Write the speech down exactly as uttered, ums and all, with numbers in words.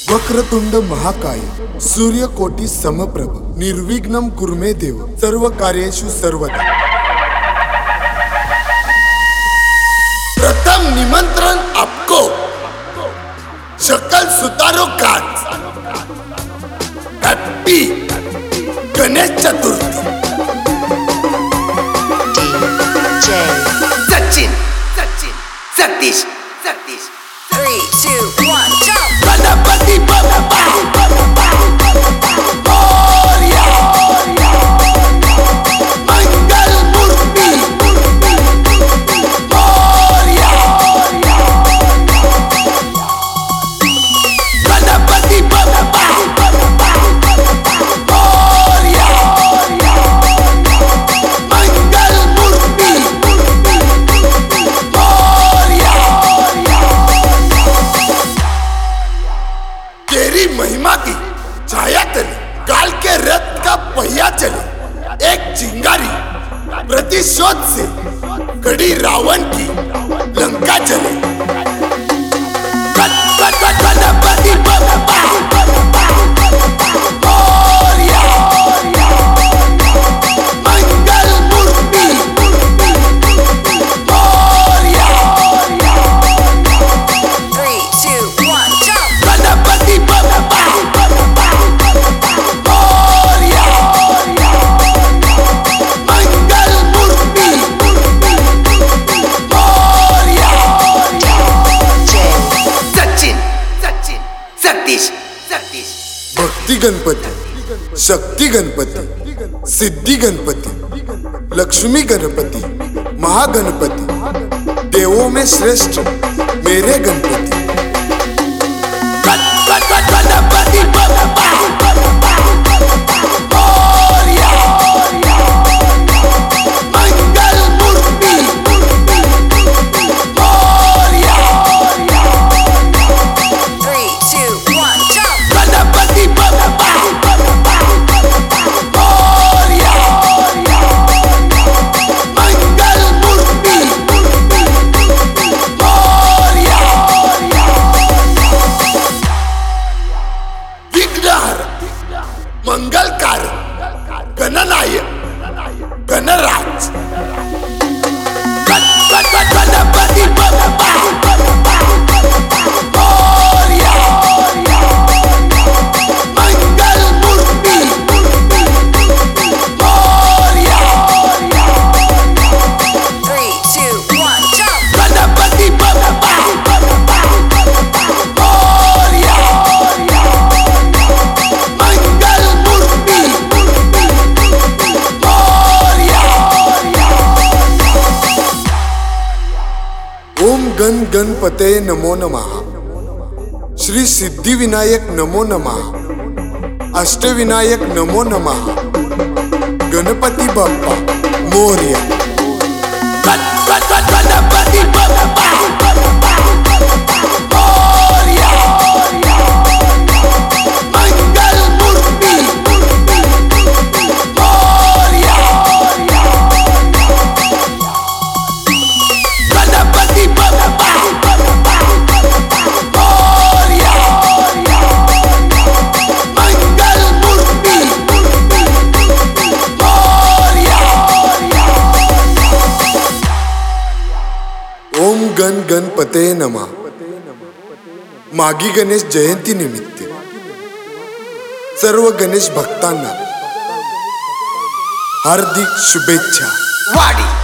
वक्रतुंड महाकाय सूर्यकोटी समप्रभ निर्विघ्नं कुर्मे देव सर्व कार्येषु सर्वदा। प्रथम निमंत्रण आपको शकल सुतारो काज happy Ganesh Chaturthi. DJ Sachin Sachin Satish Satish three two one jump Ganpati Bappa Morya Mangal Murti Morya Ganpati Bappa Morya Mangal Murti Morya. तेरी महिमा की छाया तले काल के रथ का पहिया चले, एक चिंगारी प्रतिशोध से कड़ी रावण की लंका चले। Ganpati Bappa Morya Mangal Murti Morya three two one jump Ganpati Bappa Morya Mangal Murti Morya. DJ Sachin Sachin Satish Satish भक्ति गणपति, शक्ति गणपति, सिद्धि गणपति, लक्ष्मी गणपति, महागणपति, देवों में श्रेष्ठ मेरे Ganpati. Ganpati Bappa Morya Mangal Murti Morya three two one jump Ganpati Bappa Morya Mangal Murti Morya. Vighnahar मंगलकार Gananayak गणराज Ganpati Bappa Morya Mangal Murti Morya three two one jump Ganpati Bappa Morya Mangal Murti Morya. ओम गण गणपते नमो नमः। श्री सिद्धिविनायक नमो नमः। अष्टविनायक नमो नमः। गणपति बाप्पा मोरया। गणपति बप्पा मोरया मंगल मूर्ति मोरया गणपति बप्पा मोरया मंगल मूर्ति मोरया। ओम गण गणपते नमः। मागी गणेश जयंती निमित्त सर्व गणेश भक्तांना हार्दिक शुभेच्छा। वाडी